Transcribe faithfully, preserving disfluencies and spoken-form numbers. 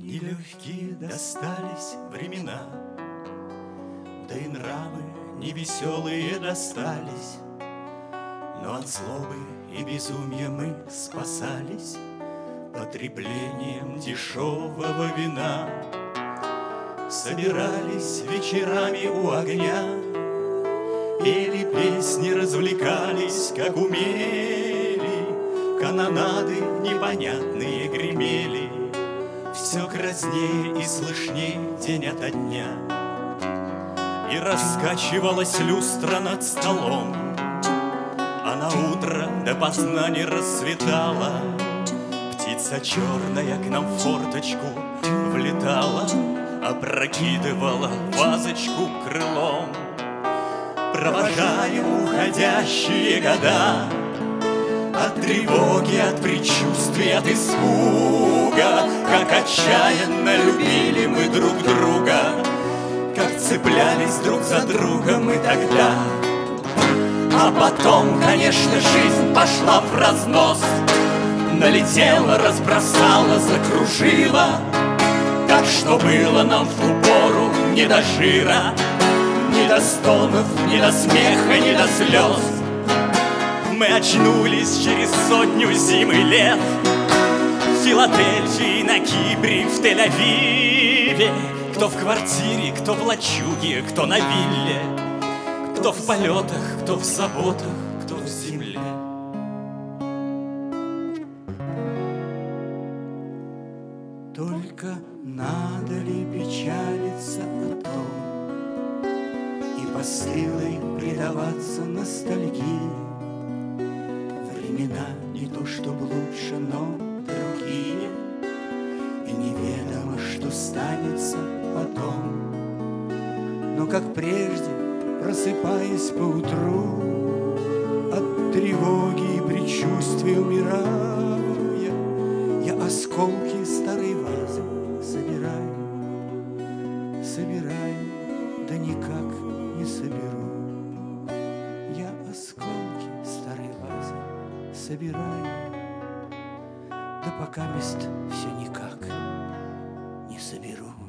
Нелегкие достались времена, да и нравы невеселые достались, но от злобы и безумия мы спасались потреблением дешевого вина. Собирались вечерами у огня, пели песни, развлекались, как умели, канонады непонятные гремели, все краснее и слышнее день ото дня. И раскачивалась люстра над столом, а на утро допоздна не рассветала. Птица черная к нам в форточку влетала, опрокидывала вазочку крылом. Провожая уходящие года, от тревоги, от предчувствия, от испуга, как отчаянно любили мы друг друга, как цеплялись друг за друга мы тогда. А потом, конечно, жизнь пошла в разнос, налетела, разбросала, закружила, так что было нам в ту пору не до жира, ни до стонов, ни до смеха, ни до слез. Мы очнулись через сотню зим и лет в Филадельфии, на Кипре, в Тель-Авиве. Кто в квартире, кто в лачуге, кто на вилле, кто в полетах, кто в заботах, кто в земле. Только надо ли печалиться о том и постылой предаваться ностальгии? Времена не то чтоб лучше, но другие, и неведомо, что станется потом. Но как прежде, просыпаясь поутру, от тревоги и предчувствия умирая, я осколки старой вазы собираю, собираю, да никак не соберу. Я осколки старой вазы собираю, да пока мест все никак не соберу.